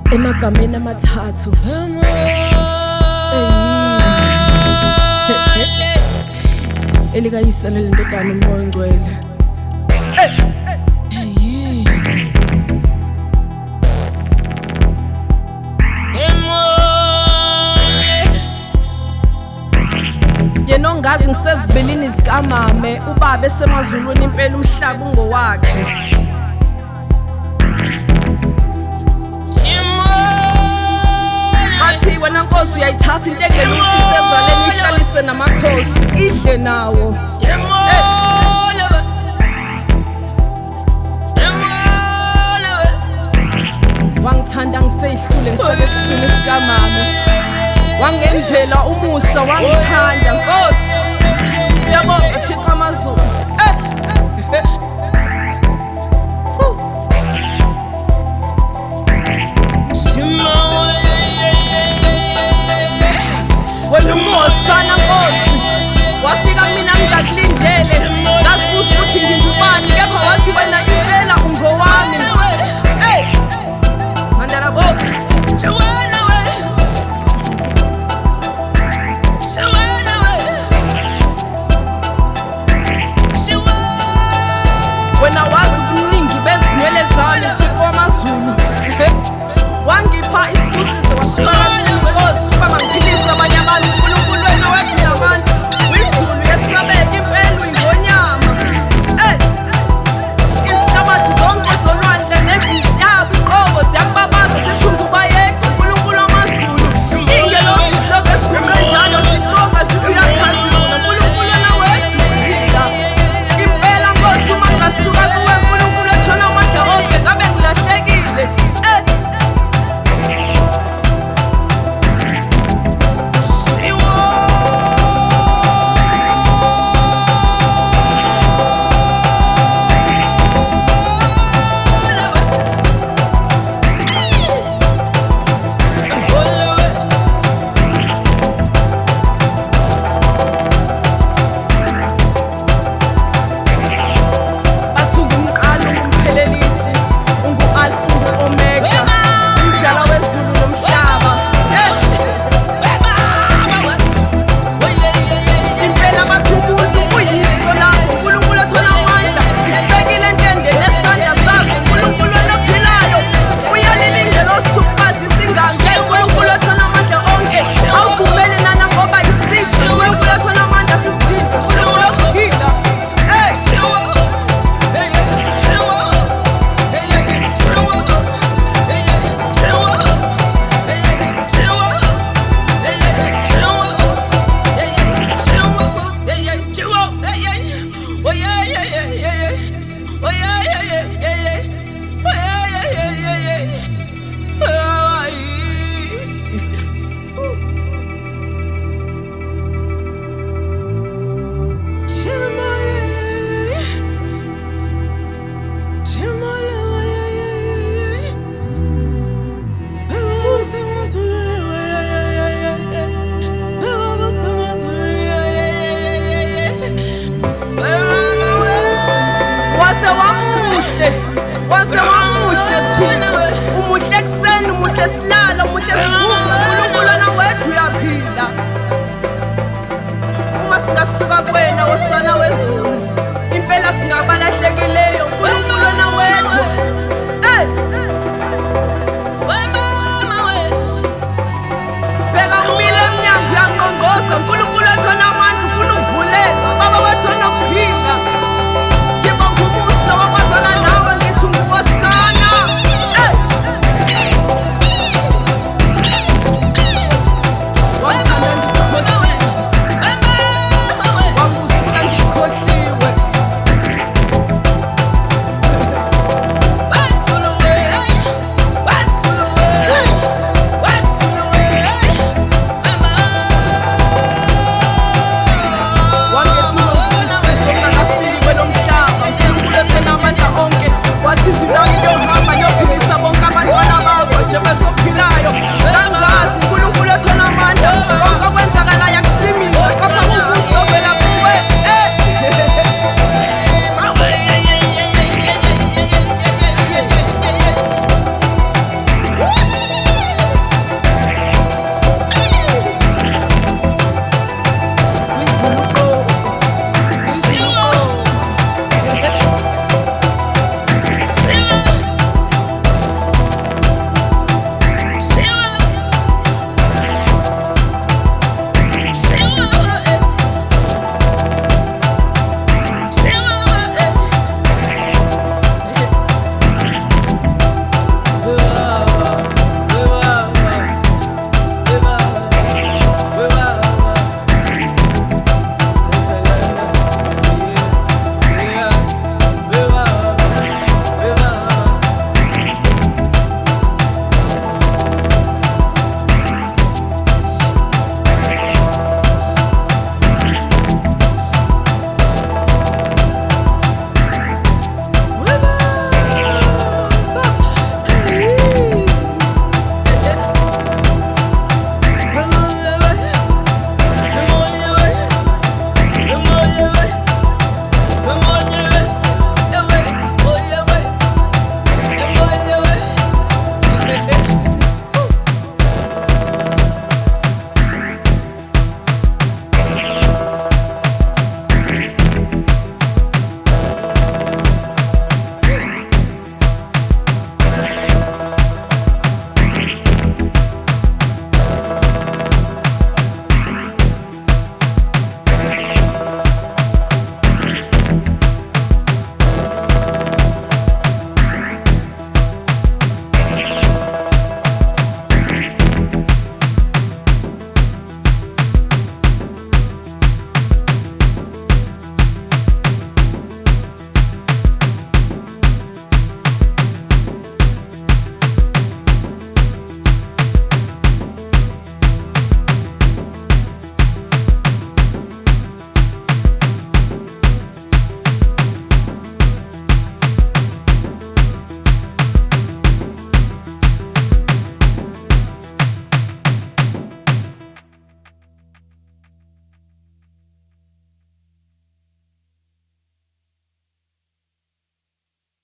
emagameni amathathu elikayise nelindodana umoya ongcwele. Yena ongazi ngisezibilini zikamame, ubaba esemazulwini impela umhlaba ungowakhe. Bathi wena Nkosi uyayithatha into engene ukuthi sezaleni ihlalise namakhosi idle nawo. Wangithanda ngiseyihlule ngisake esiswini sikamama, wangenzela umusa, wangithanda Nkosi. Siyabonga Thixo amazulu. Wena umosana Nkosi, wafika mina ngingakulindele, ngasibuza ukuthi ngingubani, kepha wathi wena impela ungowami. Mandala boke wena wazi ubuningi bezinwele zami Thixo wamazulu. Wangipha isibusiso wasifaka Nkosi ukuba mangiphilise abanye abantu. uNkulunkulu wena wedla abantu, uyizulu yesabeka impela uyingonyama. Izinhlabathi zonke zolwandle nezintaba iqobo ziyakubabaza zithi ungubayeka uNkulunkulu wamazulu. Ingelosi zilokhu ezikhumule njalo ziqoka zithi uyakhazimula. uNkulunkulu wena wedla impela Nkosi, uma ngingasuka kuwe uNkulunkulu othona amandla onke ngabe ngilahlekile. Wase wamuhle, wase wamuhle.